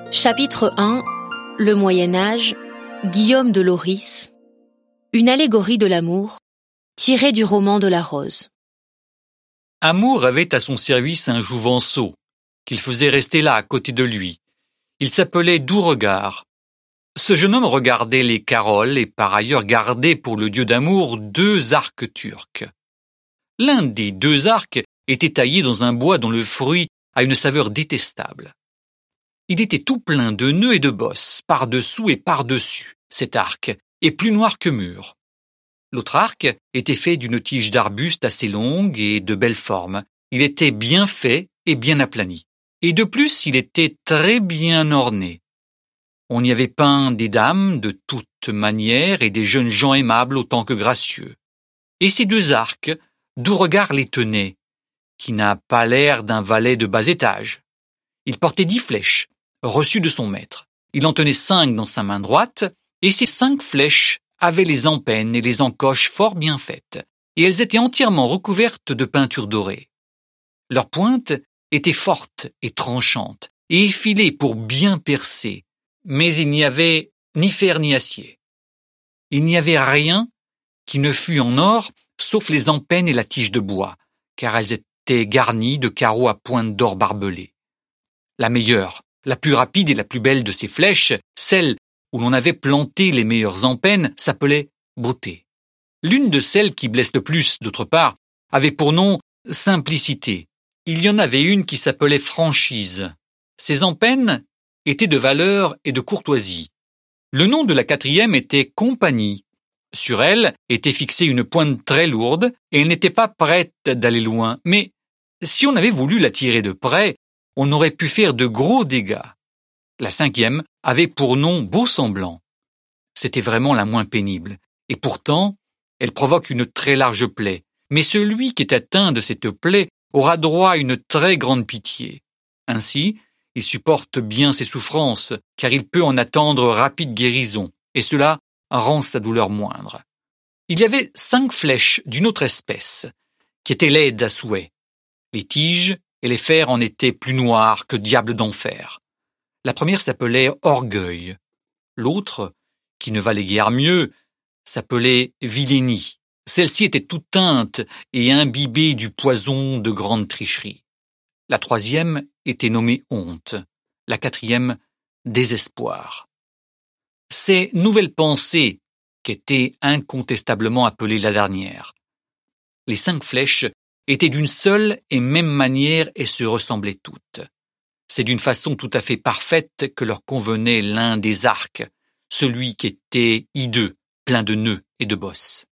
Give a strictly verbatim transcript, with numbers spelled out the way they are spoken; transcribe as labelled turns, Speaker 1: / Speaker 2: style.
Speaker 1: Chapitre un. Le Moyen-Âge, Guillaume de Lorris, une allégorie de l'amour, tirée du roman de la Rose.
Speaker 2: Amour avait à son service un jouvenceau, qu'il faisait rester là à côté de lui. Il s'appelait Douregard. Ce jeune homme regardait les Carolles et par ailleurs gardait pour le dieu d'amour deux arcs turcs. L'un des deux arcs était taillé dans un bois dont le fruit a une saveur détestable. Il était tout plein de nœuds et de bosses, par-dessous et par-dessus, cet arc, et plus noir que mûr. L'autre arc était fait d'une tige d'arbuste assez longue et de belle forme. Il était bien fait et bien aplani. Et de plus, il était très bien orné. On y avait peint des dames de toutes manières et des jeunes gens aimables autant que gracieux. Et ces deux arcs, Douregard les tenait, qui n'a pas l'air d'un valet de bas étage. Il portait dix flèches, reçues de son maître. Il en tenait cinq dans sa main droite, et ces cinq flèches avaient les empennes et les encoches fort bien faites, et elles étaient entièrement recouvertes de peinture dorée. Leur pointe était forte et tranchante, et effilée pour bien percer, mais il n'y avait ni fer ni acier. Il n'y avait rien qui ne fût en or, sauf les empennes et la tige de bois, car elles étaient garnies de carreaux à pointe d'or barbelés. La meilleure, la plus rapide et la plus belle de ces flèches, celle où l'on avait planté les meilleures empennes, s'appelait Beauté. L'une de celles qui blessent le plus, d'autre part, avait pour nom Simplicité. Il y en avait une qui s'appelait Franchise. Ces empennes étaient de valeur et de courtoisie. Le nom de la quatrième était Compagnie. Sur elle était fixée une pointe très lourde et elle n'était pas prête d'aller loin. Mais si on avait voulu la tirer de près, on aurait pu faire de gros dégâts. La cinquième avait pour nom Beau Semblant. C'était vraiment la moins pénible. Et pourtant, elle provoque une très large plaie. Mais celui qui est atteint de cette plaie aura droit à une très grande pitié. Ainsi, il supporte bien ses souffrances, car il peut en attendre rapide guérison, et cela rend sa douleur moindre. Il y avait cinq flèches d'une autre espèce, qui étaient laides à souhait. Les tiges et les fers en étaient plus noirs que diable d'enfer. La première s'appelait Orgueil. L'autre, qui ne valait guère mieux, s'appelait Villénie. Celle-ci était toute teinte et imbibée du poison de grande tricherie. La troisième était nommée Honte. La quatrième, Désespoir. C'est Nouvelle Pensée qu'était incontestablement appelée la dernière. Les cinq flèches étaient d'une seule et même manière et se ressemblaient toutes. C'est d'une façon tout à fait parfaite que leur convenait l'un des arcs, celui qui était hideux, plein de nœuds et de bosses.